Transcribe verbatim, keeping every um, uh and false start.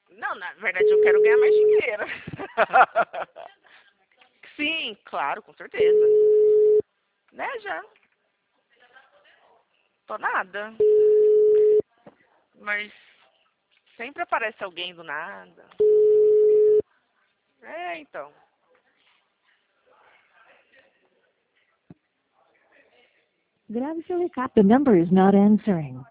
Não, na verdade eu quero ganhar mais dinheiro. Sim, claro, com certeza. Né, já. Tô nada. Mas sempre aparece alguém do nada. É, então. Grave seu recado. The number is not answering.